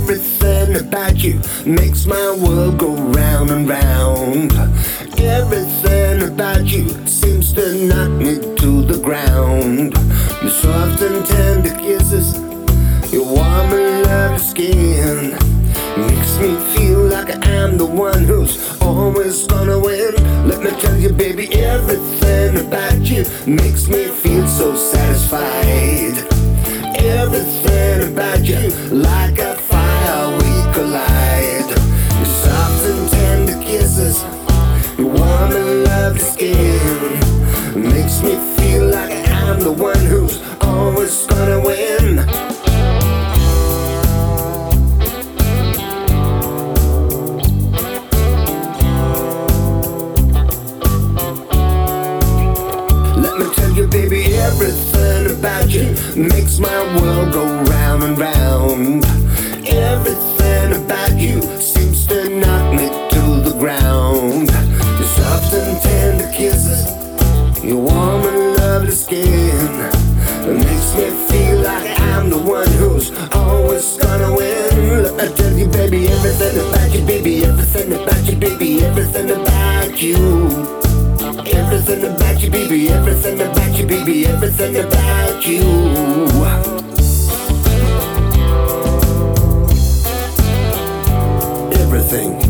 everything about you makes my world go round and round. Everything about you seems to knock me to the ground. Your soft and tender kisses, your warm and lovely skin makes me feel like I'm the one who's always gonna win. Let me tell you, baby, everything about you makes me feel so satisfied. Everything about you, like a fire we collide. Your soft and tender kisses, your warm and lovely skin makes me feel like I'm the one who's always gonna win. Let me tell you, baby, everything about you makes my world go round and round. Everything about you seems to knock me to the ground. Your soft and tender kisses, your warm and lovely skin makes me feel like I'm the one who's always gonna win. Let me tell you, baby, everything about you, baby, everything about you, baby, everything about you. Everything about you, baby, everything about you, baby, everything about you. Everything.